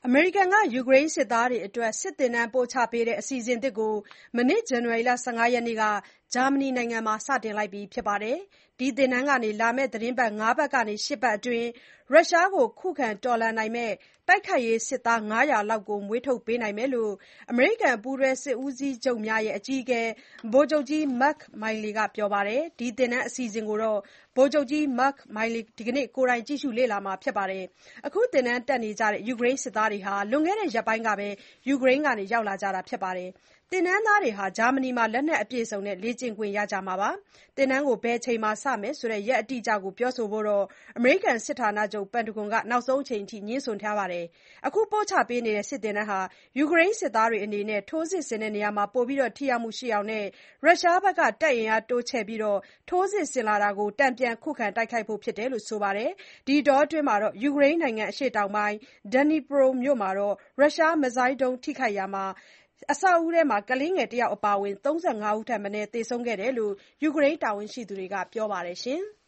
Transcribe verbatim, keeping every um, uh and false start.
အမေရိကန်က ယူကရိန်းစစ်သားတွေအတွက် စစ်သင်တန်းပို့ချပေးတဲ့ အစီအစဉ်သစ်ကို မနေ့ ဇန်နဝါရီ ၁၅ ရက်နေ့က ဂျာမနီနိုင်ငံမှာ စတင်လိုက်ပြီဖြစ်ပါတယ်။ ဒီသင်တန်းကနေ လာမယ့် သီတင်းပတ် ၅ ပတ်ကနေ ၈ ပတ်အတွင်း ရုရှားကို ခုခံတော်လှန်နိုင်မယ့် တိုက်ခိုက်ရေးစစ်သား ၅၀၀ လောက်ကို မွေးထုတ်ပေးနိုင်မယ်လို့ အမေရိကန် ပူးတွဲစစ်ဦးစီးချုပ်များရဲ့ အကြီးအကဲ ဗိုလ်ချုပ်ကြီး Mark Milley ကပြောပါတယ်။ ဒီသင်တန်းအစီအစဉ်ကို ဗိုလ်ချုပ်ကြီး Mark Milley ဒီကနေ့ ကိုယ်တိုင်ကြည့်ရှုလေ့လာမှာဖြစ်ပါတယ်။ အခုသင်တန်းတက်နေကြတဲ့ ယူကရိန်းစစ်သားတွေဟာ လွန်ခဲ့တဲ့ရက်ပိုင်းကပဲ ယူကရိန်းကနေ ရောက်လာကြတာဖြစ်ပါတယ်။ သင်တန်းသားတွေဟာ ဂျာမနီမှာ လက်နက်အပြည့်အစုံနဲ့ လေ့ကျင့်ခွင့်ရကြမှာဖြစ်ပါတယ်။ သင်တန်းကို ဘယ်အချိန်မှာစမယ်ဆိုတဲ့ ရက်အတိအကျကို ပြောဆိုဖို့ အမေရိကန်စစ်ဌာနချုပ် ပန်တဂွန်က နောက်ဆုံးအချိန်အထိ ငြင်းဆိုထားပါတယ်။ အခုပို့ချပေးနေတဲ့ စစ်သင်တန်းဟာ ယူကရိန်းစစ်သားတွေအနေနဲ့ ထိုးစစ်ဆင်ရာမှာ ပိုပြီးထိရောက်မှုရှိအောင်နဲ့ ရုရှားဘက်က တပ်အင်အားတိုးချဲ့ပြီး ထိုးစစ်ဆင်လာတာကို တန်ပြန်ခုခံတိုက်ခိုက်ဖို့ဖြစ်တယ်လို့ ဆိုပါတယ်။ ဒီအတောအတွင်း ယူကရိန်းနိုင်ငံ အရှေ့တောင်ပိုင်း Dnipro မြို့မှာ ရုရှားမစ်ဇိုင်းဒုံးထိမှန်ရာ အဆောက်အဦးထဲမှာ ကလေးငယ်တယောက်အပါအဝင် ၃၅ ဦးထက်မနည်း သေဆုံးခဲ့တယ်လို့ ယူကရိန်းတာဝန်ရှိသူတွေက ပြောပါတယ်။